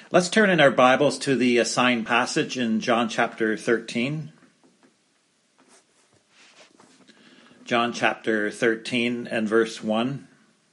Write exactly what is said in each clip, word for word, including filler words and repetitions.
Let's turn in our Bibles to the assigned passage in John chapter thirteen. John chapter thirteen and verse one.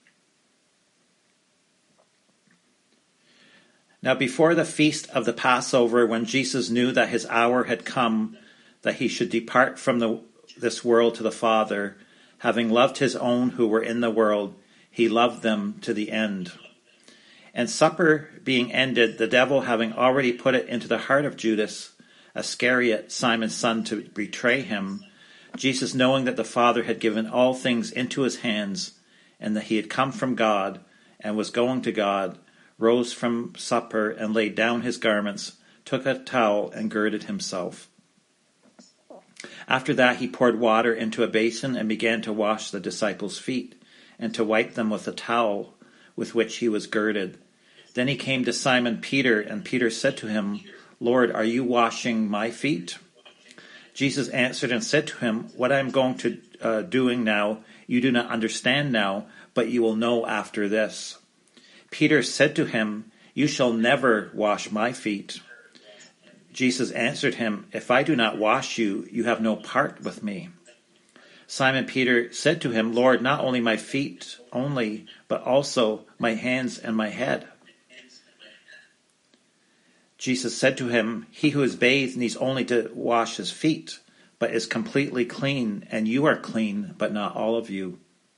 Now before the feast of the Passover, when Jesus knew that his hour had come, that he should depart from the, this world to the Father, having loved his own who were in the world, he loved them to the end. And supper being ended, the devil having already put it into the heart of Judas Iscariot, Simon's son, to betray him, Jesus, knowing that the Father had given all things into his hands, and that he had come from God and was going to God, rose from supper and laid down his garments, took a towel and girded himself. After that he poured water into a basin and began to wash the disciples' feet, and to wipe them with the towel with which he was girded. Then he came to Simon Peter, and Peter said to him, Lord, are you washing my feet? Jesus answered and said to him, What I am going to uh, doing now, you do not understand now, but you will know after this. Peter said to him, You shall never wash my feet. Jesus answered him, If I do not wash you, you have no part with me. Simon Peter said to him, Lord, not only my feet only, but also my hands and my head. Jesus said to him, He who is bathed needs only to wash his feet, but is completely clean, and you are clean, but not all of you.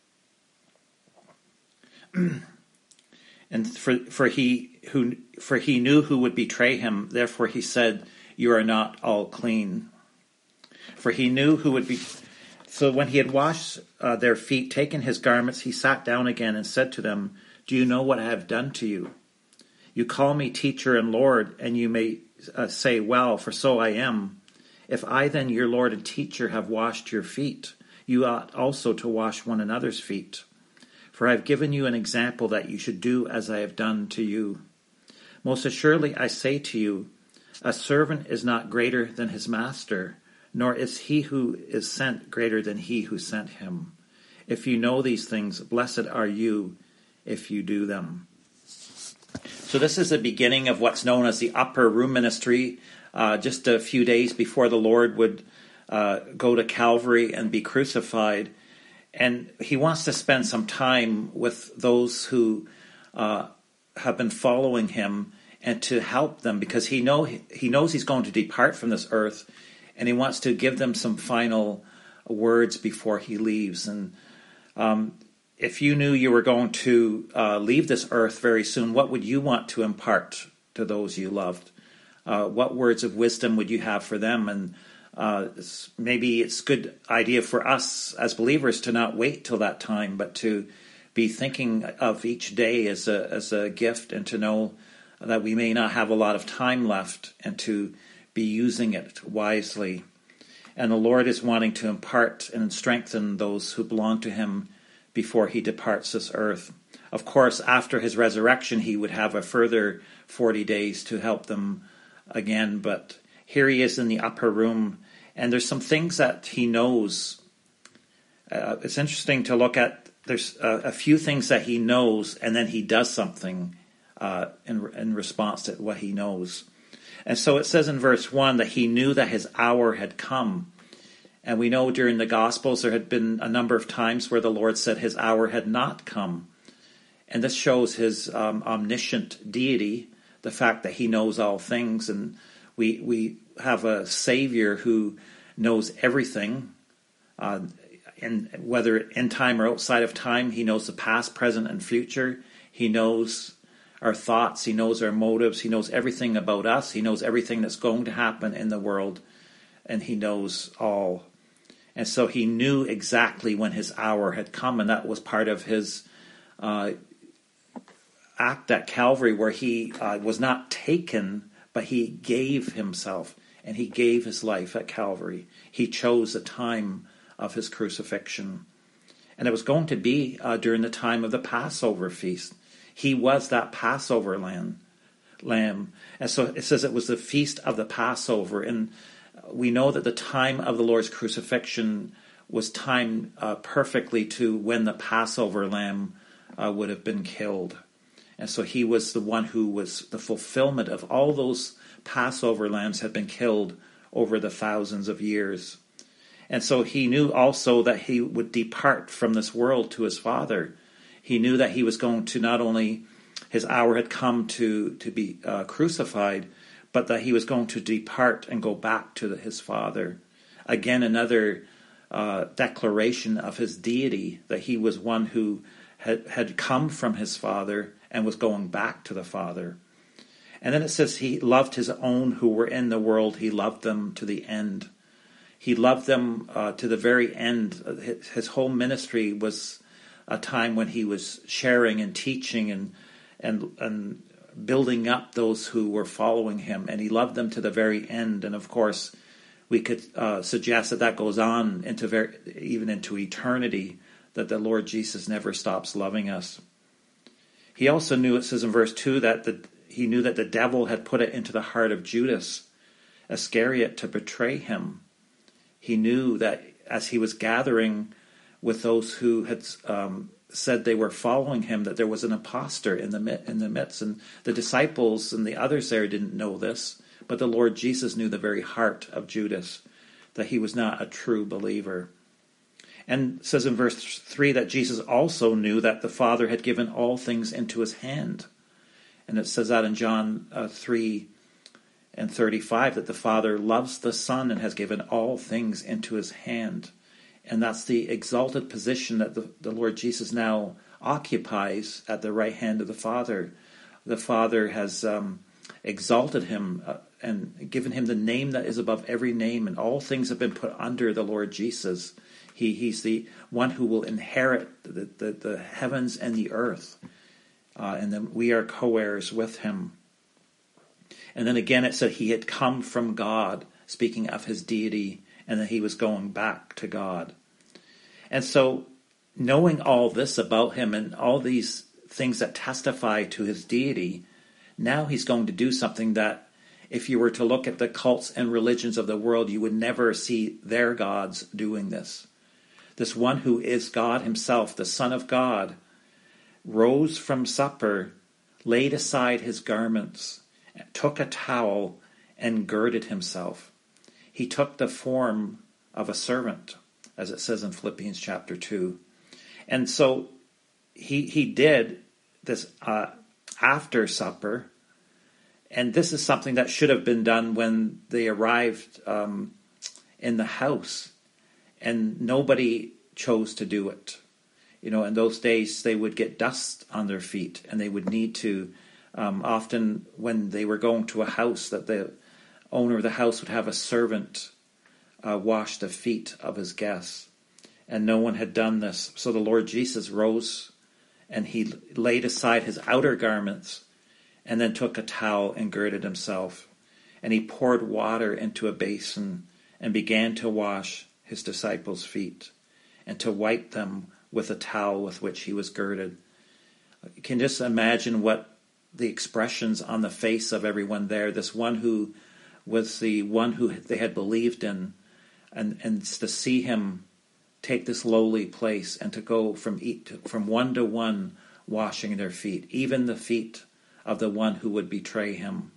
And for for he who for he knew who would betray him, therefore he said, You are not all clean. For he knew who would be. So when he had washed uh, their feet, taken his garments, he sat down again and said to them, Do you know what I have done to you? You call me teacher and Lord, and you may uh, say, Well, for so I am. If I then, your Lord and teacher, have washed your feet, you ought also to wash one another's feet. For I have given you an example that you should do as I have done to you. Most assuredly I say to you, a servant is not greater than his master, nor is he who is sent greater than he who sent him. If you know these things, blessed are you if you do them. So this is the beginning of what's known as the upper room ministry, uh, just a few days before the Lord would uh, go to Calvary and be crucified. And he wants to spend some time with those who uh, have been following him and to help them, because he know he knows he's going to depart from this earth, and he wants to give them some final words before he leaves. And um, if you knew you were going to uh, leave this earth very soon, what would you want to impart to those you loved? Uh, what words of wisdom would you have for them? And uh, maybe it's a good idea for us as believers to not wait till that time, but to be thinking of each day as a as a gift, and to know that we may not have a lot of time left, and to be using it wisely. And the Lord is wanting to impart and strengthen those who belong to him before he departs this earth. Of course, after his resurrection, he would have a further forty days to help them again. But here he is in the upper room, and there's some things that he knows. Uh, it's interesting to look at. There's a, a few things that he knows, and then he does something uh, in, in response to what he knows. And so it says in verse one that he knew that his hour had come. And we know during the Gospels there had been a number of times where the Lord said his hour had not come. And this shows his um, omniscient deity, the fact that he knows all things. And we we have a Savior who knows everything, uh, and whether in time or outside of time. He knows the past, present, and future. He knows our thoughts. He knows our motives. He knows everything about us. He knows everything that's going to happen in the world, and he knows all. And so he knew exactly when his hour had come, and that was part of his uh, act at Calvary, where he uh, was not taken, but he gave himself, and he gave his life at Calvary. He chose the time of his crucifixion. And it was going to be uh, during the time of the Passover feast. He was that Passover lamb. lamb. And so it says it was the feast of the Passover. And we know that the time of the Lord's crucifixion was timed uh, perfectly to when the Passover lamb uh, would have been killed. And so he was the one who was the fulfillment of all those Passover lambs had been killed over the thousands of years. And so he knew also that he would depart from this world to his Father. He knew that he was going to not only, his hour had come to, to be uh, crucified, but that he was going to depart and go back to the, his Father. Again, another uh, declaration of his deity, that he was one who had, had come from his Father and was going back to the Father. And then it says he loved his own who were in the world. He loved them to the end. He loved them uh, to the very end. His, his whole ministry was a time when he was sharing and teaching and and and building up those who were following him. And he loved them to the very end. And of course, we could uh, suggest that that goes on into very, even into eternity, that the Lord Jesus never stops loving us. He also knew, it says in verse two, that the, he knew that the devil had put it into the heart of Judas Iscariot to betray him. He knew that as he was gathering with those who had um, said they were following him, that there was an impostor in the in the midst. And the disciples and the others there didn't know this, but the Lord Jesus knew the very heart of Judas, that he was not a true believer. And it says in verse three that Jesus also knew that the Father had given all things into his hand. And it says that in John uh, three and thirty-five, that the Father loves the Son and has given all things into his hand. And that's the exalted position that the, the Lord Jesus now occupies at the right hand of the Father. The Father has um, exalted him uh, and given him the name that is above every name, and all things have been put under the Lord Jesus. He, he's the one who will inherit the, the, the heavens and the earth. Uh, and then we are co-heirs with him. And then again it said he had come from God, speaking of his deity, and that he was going back to God. And so knowing all this about him and all these things that testify to his deity, now he's going to do something that if you were to look at the cults and religions of the world, you would never see their gods doing this. This one who is God himself, the Son of God, rose from supper, laid aside his garments, took a towel, and girded himself. He took the form of a servant, as it says in Philippians chapter two. And so he he did this uh, after supper, and this is something that should have been done when they arrived um, in the house, and nobody chose to do it. You know, in those days, they would get dust on their feet, and they would need to, um, often when they were going to a house, that the owner of the house would have a servant uh, wash the feet of his guests. And no one had done this. So the Lord Jesus rose, and he laid aside his outer garments, and then took a towel and girded himself. And he poured water into a basin and began to wash his disciples' feet and to wipe them with a towel with which he was girded. You can just imagine what the expressions on the face of everyone there, this one who was the one who they had believed in, and, and to see him take this lowly place and to go from from one to one washing their feet, even the feet of the one who would betray him.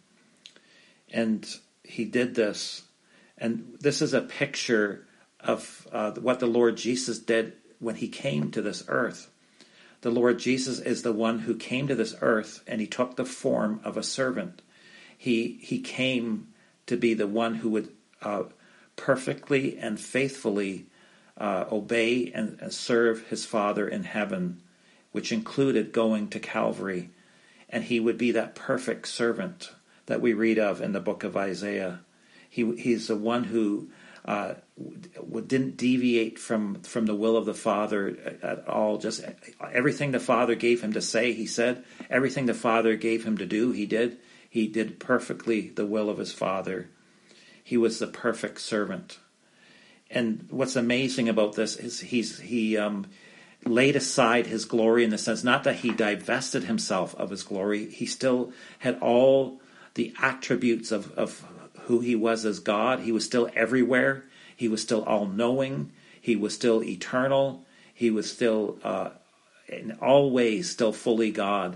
And he did this. And this is a picture of uh, what the Lord Jesus did when he came to this earth. The Lord Jesus is the one who came to this earth, and he took the form of a servant. He he came to be the one who would uh, perfectly and faithfully uh, obey and, and serve his Father in heaven, which included going to Calvary. And he would be that perfect servant that we read of in the book of Isaiah. He he's the one who uh, didn't deviate from, from the will of the Father at all. Just everything the Father gave him to say, he said. Everything the Father gave him to do, he did. He did perfectly the will of his Father. He was the perfect servant. And what's amazing about this is he's he um, laid aside his glory, in the sense, not that he divested himself of his glory. He still had all the attributes of, of who he was as God. He was still everywhere. He was still all-knowing. He was still eternal. He was still, uh, in all ways, still fully God.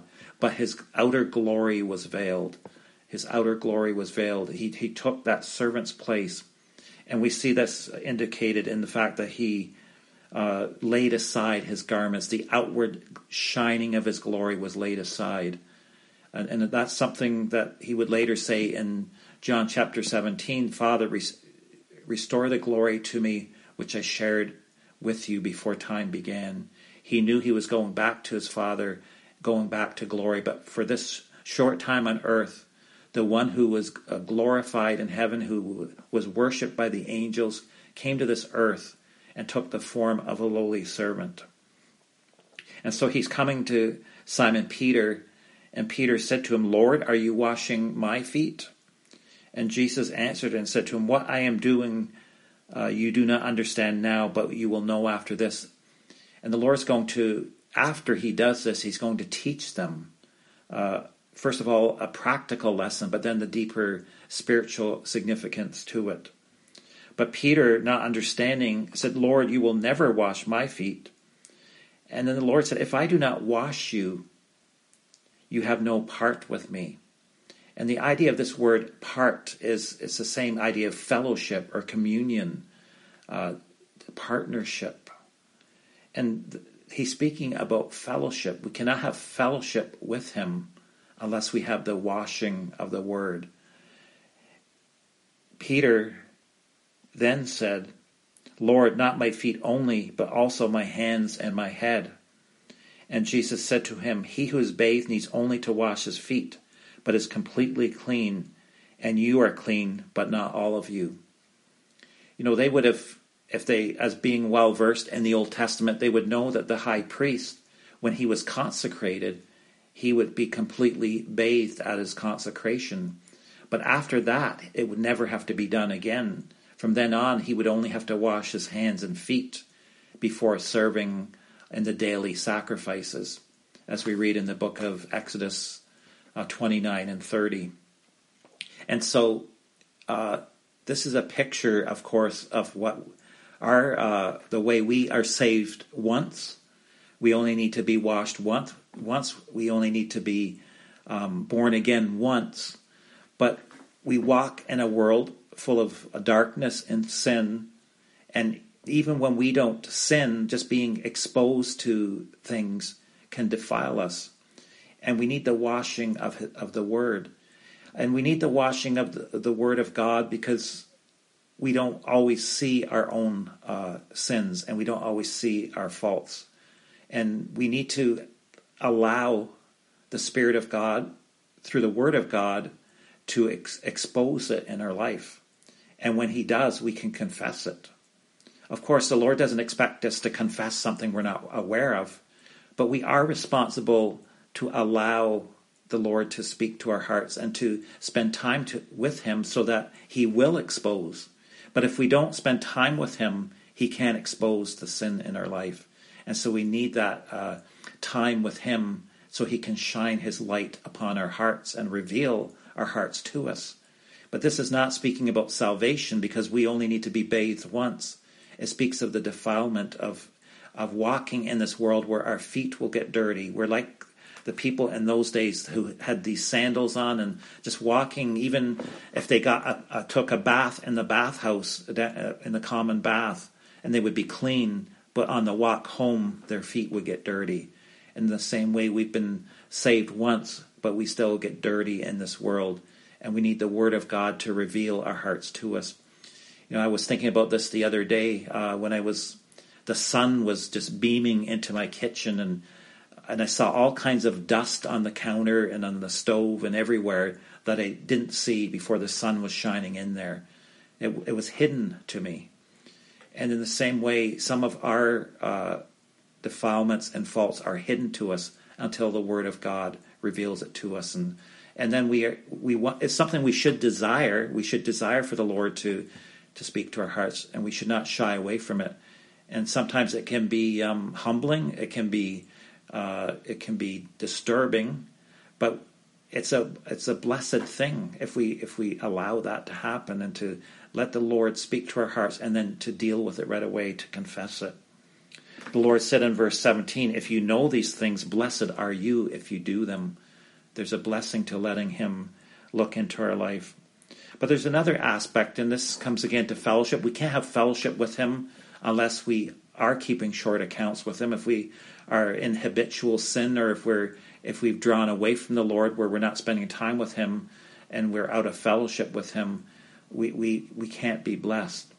but his outer glory was veiled. His outer glory was veiled. He, he took that servant's place. And we see this indicated in the fact that he uh, laid aside his garments. The outward shining of his glory was laid aside. And, and that's something that he would later say in John chapter seventeen, Father, res- restore the glory to me which I shared with you before time began. He knew he was going back to his Father, going back to glory. But for this short time on earth, the one who was glorified in heaven, who was worshipped by the angels, came to this earth and took the form of a lowly servant. And so he's coming to Simon Peter, and Peter said to him, Lord, are you washing my feet? And Jesus answered and said to him, what I am doing uh, you do not understand now, but you will know after this. And the Lord's going to, after he does this, he's going to teach them uh, first of all, a practical lesson, but then the deeper spiritual significance to it. But Peter, not understanding, said, Lord, you will never wash my feet. And then the Lord said, if I do not wash you, you have no part with me. And the idea of this word part is, is the same idea of fellowship or communion, uh, partnership. And th- he's speaking about fellowship. We cannot have fellowship with him unless we have the washing of the word. Peter then said, Lord, not my feet only, but also my hands and my head. And Jesus said to him, he who is bathed needs only to wash his feet, but is completely clean, and you are clean, but not all of you. You know, they would have, if they, as being well versed in the Old Testament, they would know that the high priest, when he was consecrated, he would be completely bathed at his consecration. But after that, it would never have to be done again. From then on, he would only have to wash his hands and feet before serving in the daily sacrifices, as we read in the book of Exodus uh, twenty-nine and thirty. And so uh, this is a picture, of course, of what our uh, the way we are saved once. We only need to be washed once. Once we only need to be um, born again once. But we walk in a world full of darkness and sin. And even when we don't sin, just being exposed to things can defile us. And we need the washing of, of the Word. And we need the washing of the, the Word of God because we don't always see our own uh, sins and we don't always see our faults. And we need to allow the Spirit of God, through the Word of God, to ex- expose it in our life. And when he does, we can confess it. Of course, the Lord doesn't expect us to confess something we're not aware of, but we are responsible to allow the Lord to speak to our hearts and to spend time to, with him so that he will expose. But if we don't spend time with him, he can't expose the sin in our life. And so we need that uh, time with him so he can shine his light upon our hearts and reveal our hearts to us. But this is not speaking about salvation because we only need to be bathed once. It speaks of the defilement of, of walking in this world where our feet will get dirty. We're like the people in those days who had these sandals on and just walking, even if they got a, a, took a bath in the bathhouse, in the common bath, and they would be clean, but on the walk home, their feet would get dirty. In the same way, we've been saved once, but we still get dirty in this world, and we need the Word of God to reveal our hearts to us. You know, I was thinking about this the other day uh, when I was, the sun was just beaming into my kitchen, and and I saw all kinds of dust on the counter and on the stove and everywhere that I didn't see before the sun was shining in there. It, it was hidden to me. And in the same way, some of our uh, defilements and faults are hidden to us until the Word of God reveals it to us. And and then we are, we want, it's something we should desire. We should desire for the Lord to to speak to our hearts, and we should not shy away from it. And sometimes it can be um, humbling. It can be uh, it can be disturbing, but it's a it's a blessed thing if we if we allow that to happen and to let the Lord speak to our hearts and then to deal with it right away, to confess it. The Lord said in verse seventeen, if you know these things, blessed are you if you do them. There's a blessing to letting him look into our life. But there's another aspect, and this comes again to fellowship. We can't have fellowship with him unless we are keeping short accounts with him. If we are in habitual sin, or if we're if we've drawn away from the Lord, where we're not spending time with him and we're out of fellowship with him, we we, we can't be blessed.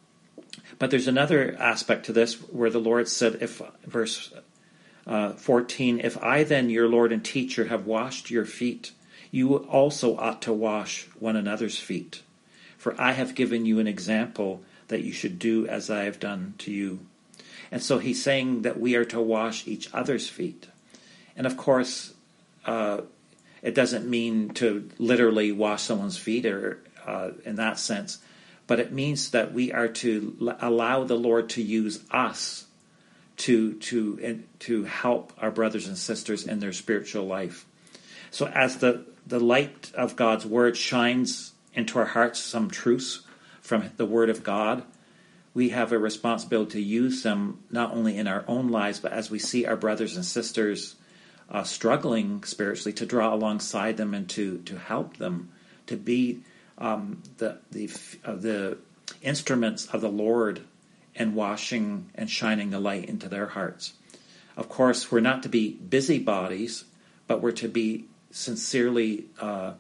But there's another aspect to this where the Lord said, if verse uh, fourteen, if I then, your Lord and teacher, have washed your feet, you also ought to wash one another's feet. For I have given you an example that you should do as I have done to you. And so he's saying that we are to wash each other's feet. And of course, uh, it doesn't mean to literally wash someone's feet or uh, in that sense, but it means that we are to l- allow the Lord to use us to to in, to help our brothers and sisters in their spiritual life. So as the, the light of God's word shines into our hearts some truths from the word of God, we have a responsibility to use them not only in our own lives, but as we see our brothers and sisters uh, struggling spiritually, to draw alongside them and to, to help them, to be um, the the uh, the instruments of the Lord in washing and shining the light into their hearts. Of course, we're not to be busybodies, but we're to be sincerely uh,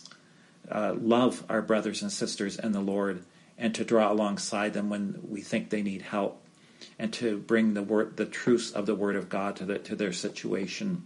uh, love our brothers and sisters in the Lord, and to draw alongside them when we think they need help, and to bring the word, the truths of the Word of God to the, to their situation.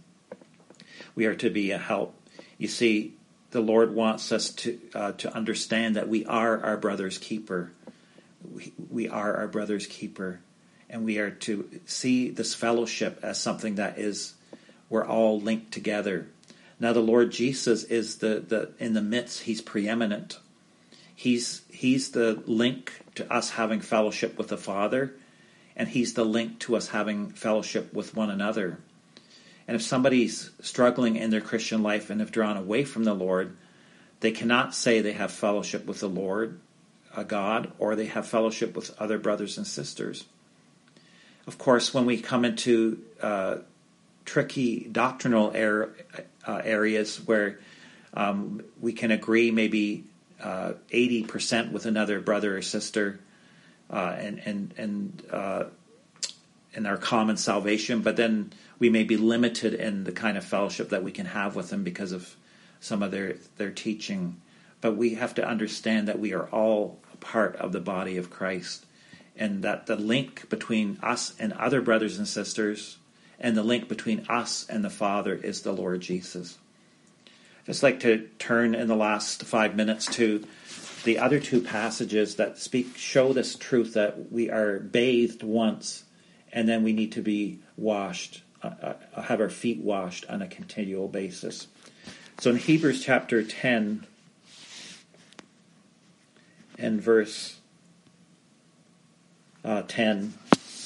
We are to be a help. You see, the Lord wants us to uh, to understand that we are our brother's keeper. We, we are our brother's keeper, and we are to see this fellowship as something that is, we're all linked together. Now, the Lord Jesus is the, the in the midst. He's preeminent. He's he's the link to us having fellowship with the Father, and he's the link to us having fellowship with one another. And if somebody's struggling in their Christian life and have drawn away from the Lord, they cannot say they have fellowship with the Lord, a God, or they have fellowship with other brothers and sisters. Of course, when we come into uh, tricky doctrinal er- uh, areas where um, we can agree maybe uh, eighty percent with another brother or sister uh, and and and uh, in our common salvation, but then we may be limited in the kind of fellowship that we can have with them because of some of their, their teaching. But we have to understand that we are all a part of the body of Christ, and that the link between us and other brothers and sisters, and the link between us and the Father, is the Lord Jesus. I'd just like to turn in the last five minutes to the other two passages that speak, show this truth that we are bathed once, and then we need to be washed, uh, uh, have our feet washed on a continual basis. So in Hebrews chapter ten and verse uh, ten,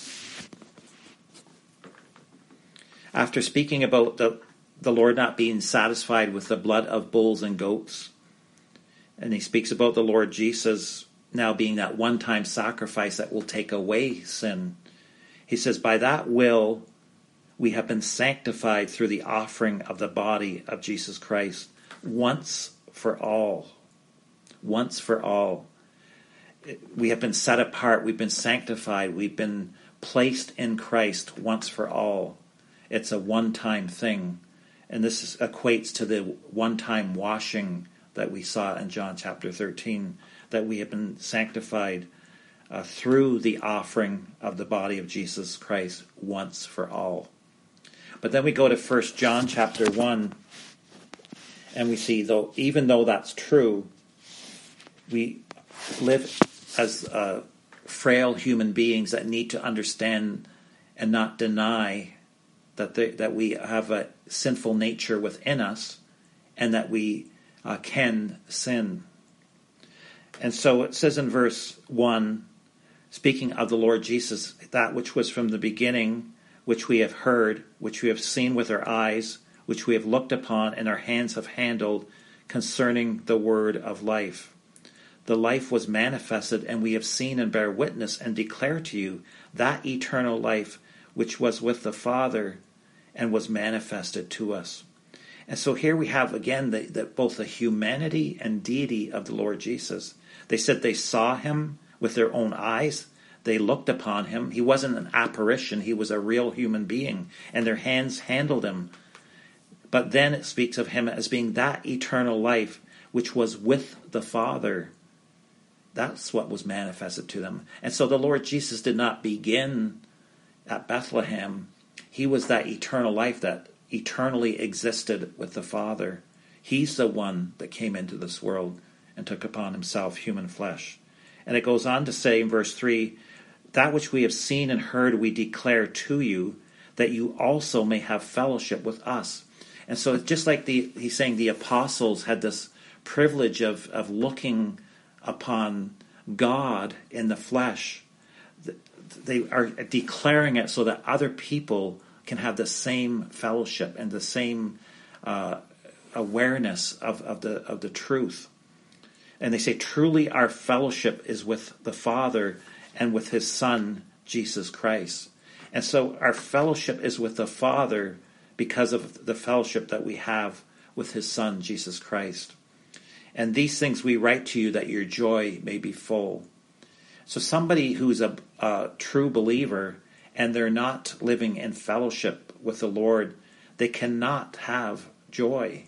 after speaking about the, the Lord not being satisfied with the blood of bulls and goats, and he speaks about the Lord Jesus now being that one-time sacrifice that will take away sin, he says, by that will we have been sanctified through the offering of the body of Jesus Christ once for all. Once for all. We have been set apart. We've been sanctified. We've been placed in Christ once for all. It's a one-time thing. And this is, equates to the one-time washing that we saw in John chapter thirteen, that we have been sanctified Uh, through the offering of the body of Jesus Christ once for all. But then we go to First John chapter one, and we see, though, even though that's true, we live as uh, frail human beings that need to understand and not deny that they, that we have a sinful nature within us, and that we uh, can sin. And so it says in verse one, speaking of the Lord Jesus, that which was from the beginning, which we have heard, which we have seen with our eyes, which we have looked upon and our hands have handled, concerning the word of life. The life was manifested, and we have seen and bear witness and declare to you that eternal life which was with the Father and was manifested to us. And so here we have again the, the, both the humanity and deity of the Lord Jesus. They said they saw him with their own eyes. They looked upon him. He wasn't an apparition. He was a real human being. And their hands handled him. But then it speaks of him as being that eternal life which was with the Father. That's what was manifested to them. And so the Lord Jesus did not begin at Bethlehem. He was that eternal life that eternally existed with the Father. He's the one that came into this world and took upon himself human flesh. And it goes on to say in verse three, that which we have seen and heard we declare to you, that you also may have fellowship with us. And so it's just like the he's saying the apostles had this privilege of, of looking upon God in the flesh. They are declaring it so that other people can have the same fellowship and the same uh, awareness of, of the of the truth. And they say, truly our fellowship is with the Father and with his Son, Jesus Christ. And so our fellowship is with the Father because of the fellowship that we have with his Son, Jesus Christ. And these things we write to you that your joy may be full. So somebody who's a, a true believer and they're not living in fellowship with the Lord, they cannot have joy.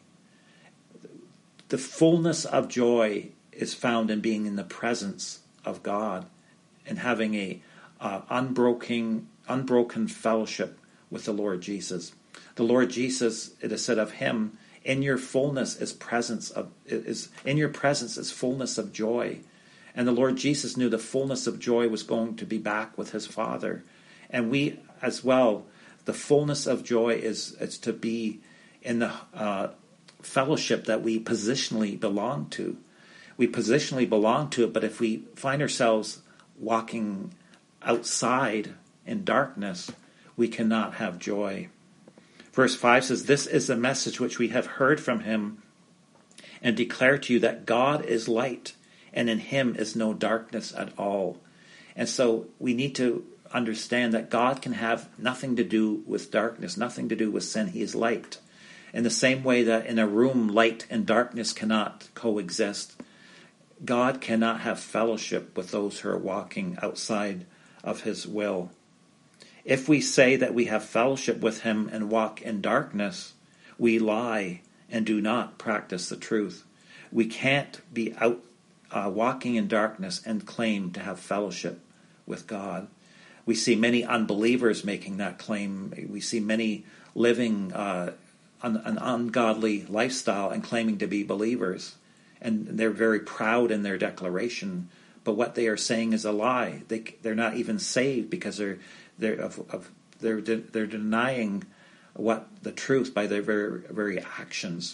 The fullness of joy is found in being in the presence of God and having a uh, unbroken, unbroken fellowship with the Lord Jesus. The Lord Jesus, it is said of him, in your fullness is presence of is in your presence is fullness of joy. And the Lord Jesus knew the fullness of joy was going to be back with his Father. And we as well, the fullness of joy is, is to be in the uh, fellowship that we positionally belong to. We positionally belong to it, but if we find ourselves walking outside in darkness, we cannot have joy. Verse five says, this is the message which we have heard from him and declare to you that God is light, and in him is no darkness at all. And so we need to understand that God can have nothing to do with darkness, nothing to do with sin. He is light. In the same way that in a room, light and darkness cannot coexist, God cannot have fellowship with those who are walking outside of his will. If we say that we have fellowship with him and walk in darkness, we lie and do not practice the truth. We can't be out uh, walking in darkness and claim to have fellowship with God. We see many unbelievers making that claim. We see many living uh, an, an ungodly lifestyle and claiming to be believers. And they're very proud in their declaration, but what they are saying is a lie. They they're not even saved because they're they're of, of they're de, they're denying what the truth by their very very actions.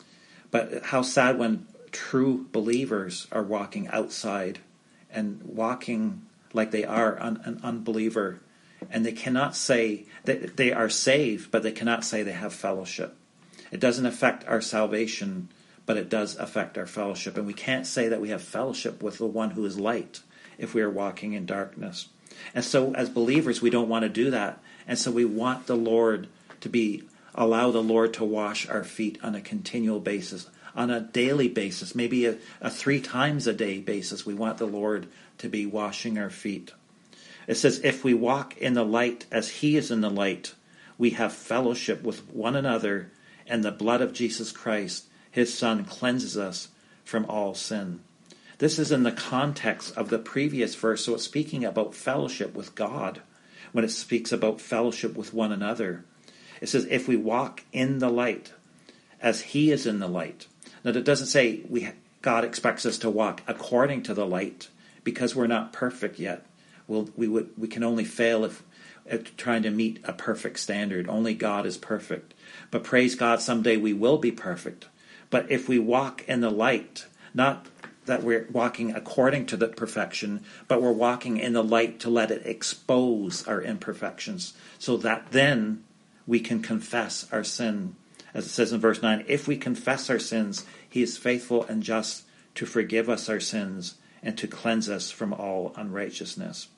But how sad when true believers are walking outside and walking like they are un, an unbeliever, and they cannot say that they are saved, but they cannot say they have fellowship. It doesn't affect our salvation, but it does affect our fellowship. And we can't say that we have fellowship with the one who is light if we are walking in darkness. And so as believers, we don't want to do that. And so we want the Lord to be, allow the Lord to wash our feet on a continual basis, on a daily basis, maybe a, a three times a day basis. We want the Lord to be washing our feet. It says, if we walk in the light as he is in the light, we have fellowship with one another, and the blood of Jesus Christ, his Son, cleanses us from all sin. This is in the context of the previous verse, so it's speaking about fellowship with God when it speaks about fellowship with one another. It says, if we walk in the light as he is in the light. Now, it doesn't say we God expects us to walk according to the light, because we're not perfect yet. We'll, we would we can only fail if, if trying to meet a perfect standard. Only God is perfect. But praise God, someday we will be perfect. But if we walk in the light, not that we're walking according to the perfection, but we're walking in the light to let it expose our imperfections, so that then we can confess our sin. As it says in verse nine, if we confess our sins, he is faithful and just to forgive us our sins and to cleanse us from all unrighteousness.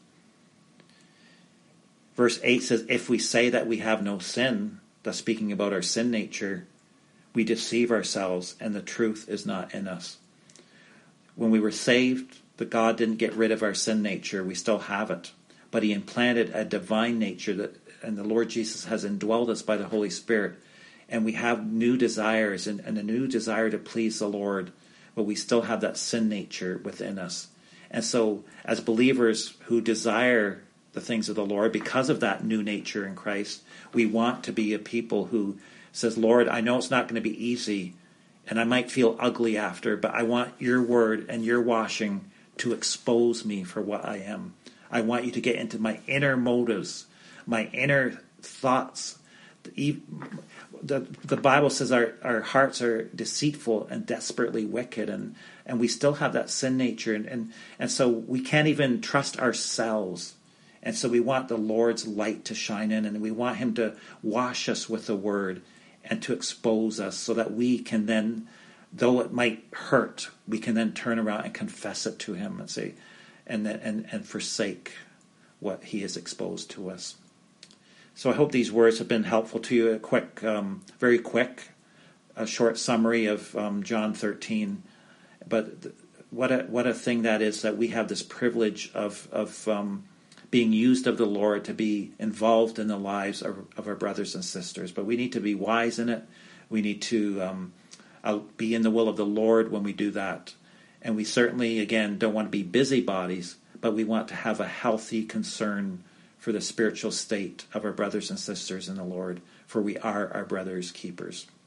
Verse eight says, if we say that we have no sin, thus speaking about our sin nature, we deceive ourselves and the truth is not in us. When we were saved, the God didn't get rid of our sin nature. We still have it. But he implanted a divine nature, that, and the Lord Jesus has indwelled us by the Holy Spirit. And we have new desires and, and a new desire to please the Lord. But we still have that sin nature within us. And so as believers who desire the things of the Lord, because of that new nature in Christ, we want to be a people who says, Lord, I know it's not going to be easy, and I might feel ugly after, but I want your word and your washing to expose me for what I am. I want you to get into my inner motives, my inner thoughts. The, the, the Bible says our, our hearts are deceitful and desperately wicked, and, and we still have that sin nature, and, and, and so we can't even trust ourselves. And so we want the Lord's light to shine in, and we want him to wash us with the word and to expose us so that we can then, though it might hurt, we can then turn around and confess it to him and say, and then, and, and forsake what he has exposed to us. So I hope these words have been helpful to you. A quick, um, very quick, a short summary of um, John thirteen. But th- what a what a thing that is, that we have this privilege of of um, being used of the Lord to be involved in the lives of, of our brothers and sisters. But we need to be wise in it. We need to um, uh, be in the will of the Lord when we do that. And we certainly, again, don't want to be busybodies, but we want to have a healthy concern for the spiritual state of our brothers and sisters in the Lord, for we are our brothers' keepers.